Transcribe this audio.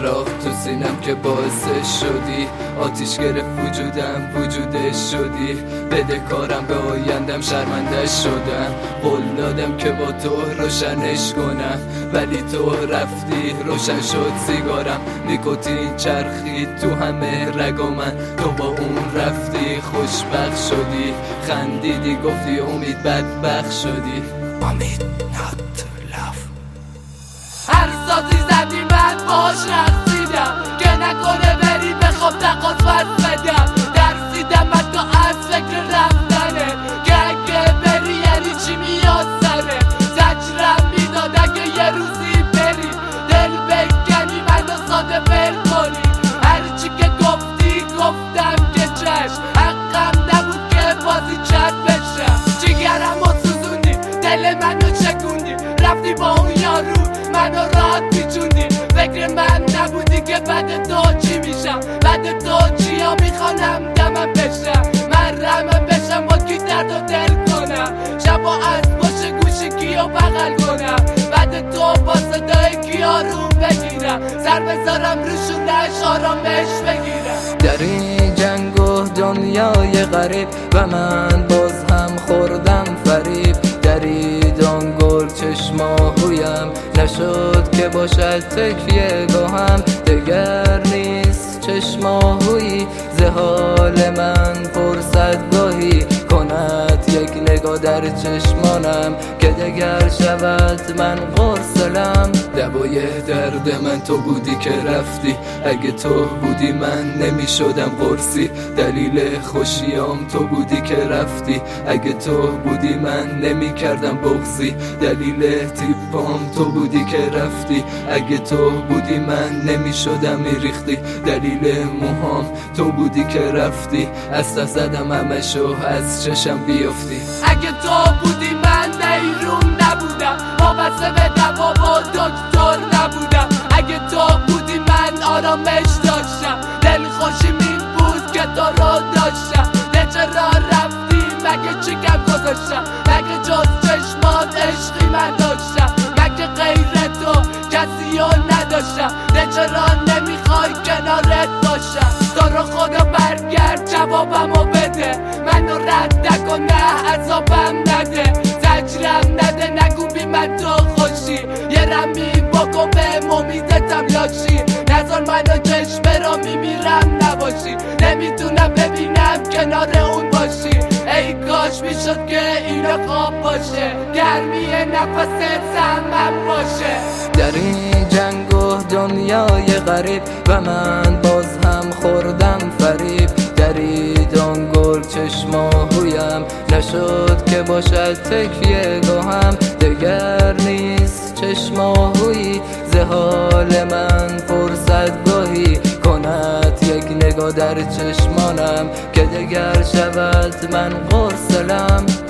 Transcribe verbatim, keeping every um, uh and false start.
چراغ تو سینم که باعث شدی، آتیش گرفت وجودم وجودش شدی. بده کارم به آیندم شرمنده شدم، قول دادم که با تو روشنش کنم ولی تو رفتی روشن شد سیگارم. نیکوتین چرخید تو همه رگا من، تو با اون رفتی خوشبخت شدی. خندیدی گفتی امید بدبخت شدی. امید not love. هر سازی زدی من باش رقصیدم که نکنه بری بخواب تقاط فرد بدم. درسیدم حتی از فکر رفتنه که اگه بری یعنی چی میاد سره. زجرم میداد اگه یه روزی بری دل بکنی منو ساده بل کنی. هرچی که گفتی گفتم که چشم، حقم نبود که بازی چند بشم. جگرم و سوزوندی دل منو چکوندی، رفتی با اون یارو منو راحت پیچوندی. فکر من نبودی که بعد تو چی میشم، بعد تو چیا میخوانم دمم بشم. من رحمم بشم با کی درد و دل کنم، شبا از پشت گوشی کیو بغل کنم. بعد تو با صدای کیا رو بگیرم، سر بذارم روشونش آرامش بگیرم. در این جنگ و دنیای غریب و من باز هم خوردم فریب. دریدان گل چشماهویم نشد که باشد تکیه گاهم. دگر نیست چشماهویی ز حال من پرسد گاهی. کند یک نگاه در چشمانم که دگر شود من غرسلم. دوای درد من تو بودی که رفتی، اگه تو بودی من نمی شدم قرصی. دلیل خوشیام تو بودی که رفتی، اگه تو بودی من نمی کردم بغضی. دلیل تیپام تو بودی که رفتی، اگه تو بودی من نمی شدم میریختی. دلیل موهام تو بودی که رفتی، از تا زدم همشو از چشم بیافتی. اگه تو بودی من نیرون نبودم، وابسته به دوا و دکتر نبودم. اگه تو بودی من آرامش داشتم، دل خوشیم این بود که تو رو داشتم. ده چرا رفتی مگه چی کم گذاشتم، مگه جز چشمات عشقی من داشتم، مگه غیر تو کسی رو نداشتم. ده چرا نمیخوای کنارت باشم، تو رو خدا برگرد جوابمو بده. منو رد نکن نه عذابم نده، زجرم نده نگو بی من تو خوشی. یه رمی بکن به امیدتم لاشی، نذار منو چشمه را میمیرم نباشی. نمیتونم ببینم کنار اون باشی، ای کاش میشد که اینا خواب باشه، گرمی نفست سمم باشه. در این جنگ و دنیای غریب و من باز هم خوردم فریب. دریدان گل چشماهویم نشد که باشد تکیه گاهم. دگر نیست چشماهویی ز حال من پرسد گاهی. کند یک نگاه در چشمانم که دگر شود من غرسلم.